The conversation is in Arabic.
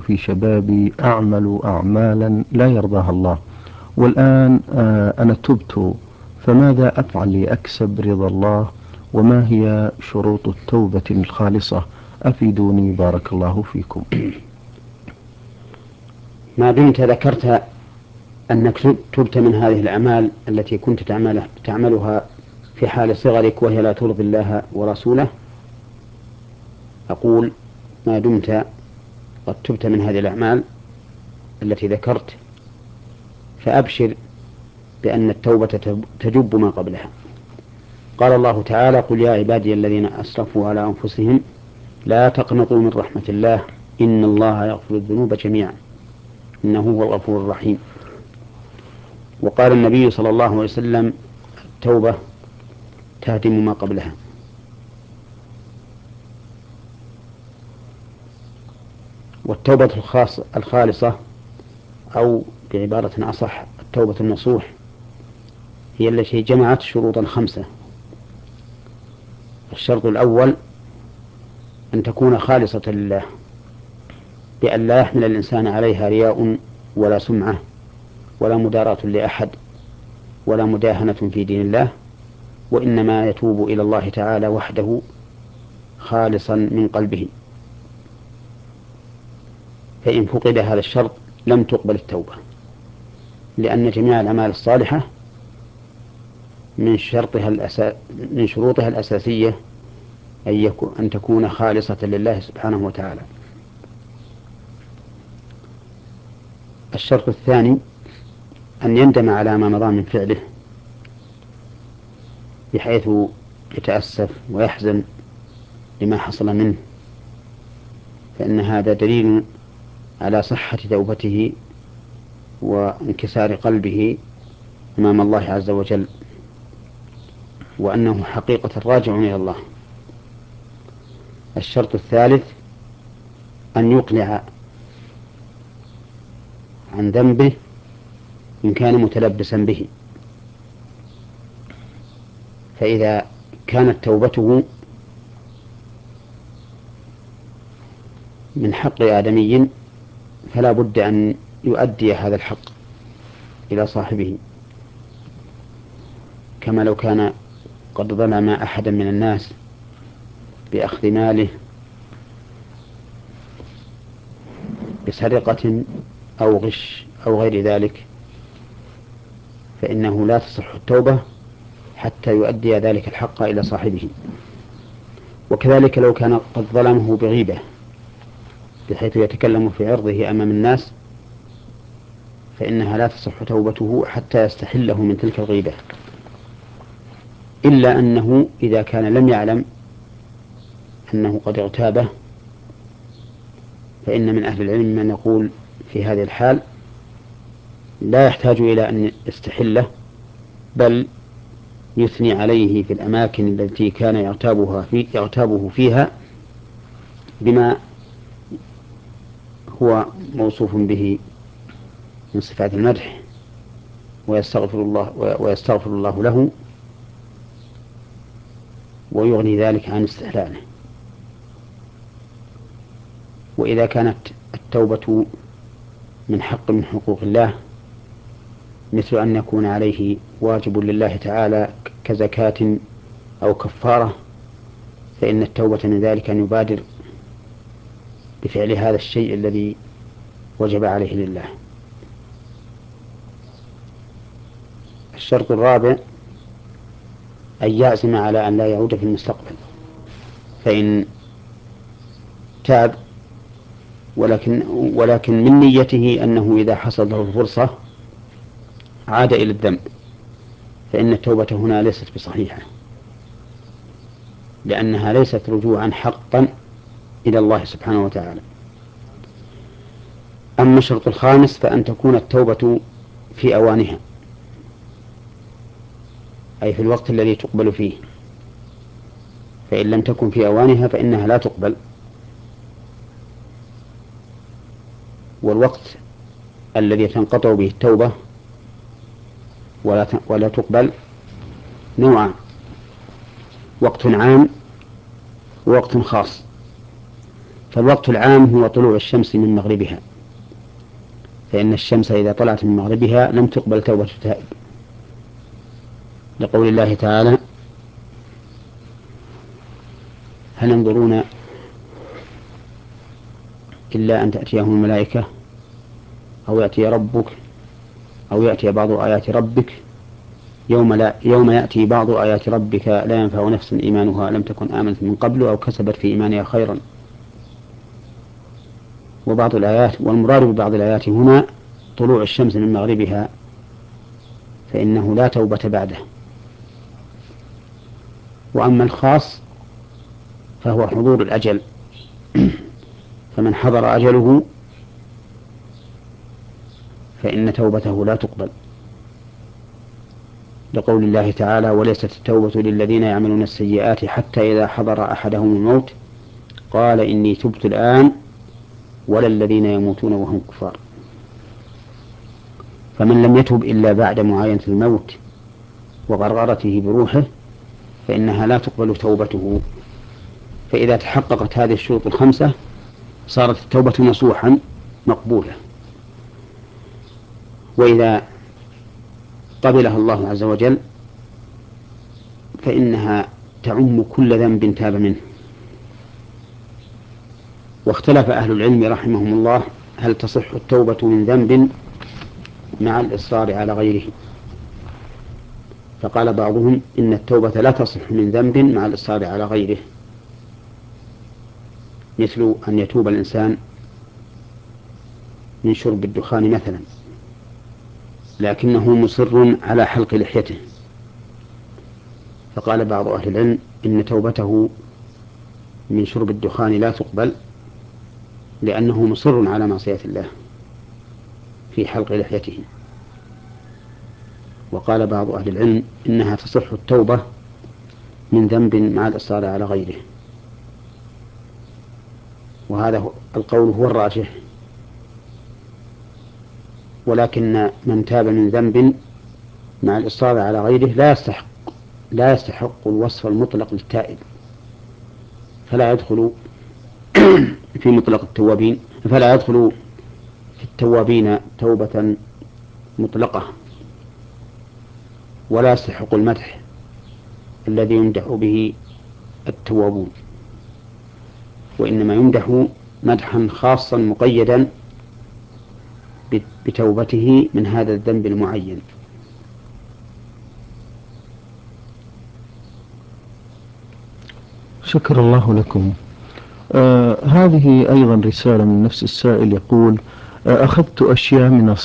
في شبابي أعمل أعمالا لا يرضاها الله، والآن أنا تبت، فماذا أفعل لأكسب رضا الله؟ وما هي شروط التوبة الخالصة؟ أفيدوني بارك الله فيكم. ما دمت ذكرت أنك تبت من هذه الأعمال التي كنت تعملها في حال صغرك وهي لا ترضي الله ورسوله، أقول ما دمت قد تبت من هذه الأعمال التي ذكرت فأبشر بأن التوبة تجب ما قبلها. قال الله تعالى: قل يا عبادي الذين أسرفوا على أنفسهم لا تقنطوا من رحمة الله إن الله يغفر الذنوب جميعا إنه هو الغفور الرحيم. وقال النبي صلى الله عليه وسلم: التوبة تهدم ما قبلها. والتوبة الخالصة، أو بعبارة أصح التوبة النصوح، هي التي جمعت شروطا 5. الشرط الأول أن تكون خالصة لله، بأن لا يحمل الإنسان عليها رياء ولا سمعة ولا مداراة لأحد ولا مداهنة في دين الله، وإنما يتوب إلى الله تعالى وحده خالصا من قلبه. فإن فقد هذا الشرط لم تقبل التوبة، لأن جميع الأعمال الصالحة من شروطها الأساسية أن تكون خالصة لله سبحانه وتعالى. الشرط الثاني أن يندم على ما مضى من فعله، بحيث يتأسف ويحزن لما حصل منه، فإن هذا دليل على صحة توبته وانكسار قلبه أمام الله عز وجل، وأنه حقيقة راجع إلى الله. الشرط الثالث أن يقلع عن ذنبه إن كان متلبسا به، فإذا كانت توبته من حق آدمي فلا بد أن يؤدي هذا الحق إلى صاحبه، كما لو كان قد ظلم أحدا من الناس بأخذ ماله بسرقة أو غش أو غير ذلك، فإنه لا تصح التوبة حتى يؤدي ذلك الحق إلى صاحبه. وكذلك لو كان قد ظلمه بغيبة بحيث يتكلم في عرضه أمام الناس، فإنها لا تصح توبته حتى يستحله من تلك الغيبة، إلا أنه إذا كان لم يعلم أنه قد اغتابه، فإن من أهل العلم من يقول في هذه الحال لا يحتاج إلى أن يستحله، بل يثني عليه في الأماكن التي كان يغتابه فيها بما هو موصوف به من صفات المدح، ويستغفر الله له ويغني ذلك عن استحلاله. وإذا كانت التوبة من حق من حقوق الله، مثل أن يكون عليه واجب لله تعالى كزكاة أو كفارة، فإن التوبة من ذلك أن يبادر بفعل هذا الشيء الذي وجب عليه لله. الشرط الرابع أن يعزم على أن لا يعود في المستقبل، فإن تاب ولكن من نيته أنه إذا حصل له الفرصة عاد إلى الذنب، فإن التوبة هنا ليست بصحيحة، لأنها ليست رجوعا حقا إلى الله سبحانه وتعالى. أما الشرط الخامس فأن تكون التوبة في أوانها، أي في الوقت الذي تقبل فيه، فإن لم تكن في أوانها فإنها لا تقبل. والوقت الذي تنقطع به التوبة ولا تقبل نوعان: وقت عام ووقت خاص. فالوقت العام هو طلوع الشمس من مغربها، فإن الشمس إذا طلعت من مغربها لم تقبل توبة التائب، لقول الله تعالى: هل ينظرون إلا أن تأتيهم الملائكة أو يأتي ربك أو يأتي بعض آيات ربك يوم يأتي بعض آيات ربك لا ينفع نفس إيمانها لم تكن آمنت من قبل أو كسبت في إيمانها خيرا. وبعض الآيات، والمراد ببعض الآيات هنا طلوع الشمس من مغربها، فإنه لا توبة بعده. وأما الخاص فهو حضور الأجل، فمن حضر أجله فإن توبته لا تقبل، لقول الله تعالى: وليست التوبة للذين يعملون السيئات حتى إذا حضر أحدهم الموت قال إني تبت الآن ولا الذين يموتون وهم كفار. فمن لم يتب إلا بعد معاينة الموت وغرغرته بروحه فإنها لا تقبل توبته. فإذا تحققت هذه الشروط الخمسة صارت التوبة نصوحا مقبولة، وإذا قبلها الله عز وجل فإنها تعم كل ذنب تاب منه. واختلف أهل العلم رحمهم الله هل تصح التوبة من ذنب مع الإصرار على غيره، فقال بعضهم إن التوبة لا تصح من ذنب مع الإصرار على غيره، مثل أن يتوب الإنسان من شرب الدخان مثلا لكنه مصر على حلق لحيته، فقال بعض أهل العلم إن توبته من شرب الدخان لا تقبل لأنه مصر على معصية الله في حلق لحيته. وقال بعض أهل العلم إنها تصح التوبة من ذنب مع الإصرار على غيره، وهذا القول هو الراجح. ولكن من تاب من ذنب مع الإصرار على غيره لا يستحق الوصف المطلق للتائب، فلا يدخل في مطلق التوابين، فلا يدخل في التوابين توبة مطلقة، ولا يستحق المدح الذي يمدح به التوابون، وإنما يمدح مدحا خاصا مقيدا بتوبته من هذا الذنب المعين. شكر الله لكم. هذه أيضا رسالة من نفس السائل يقول: أخذت أشياء من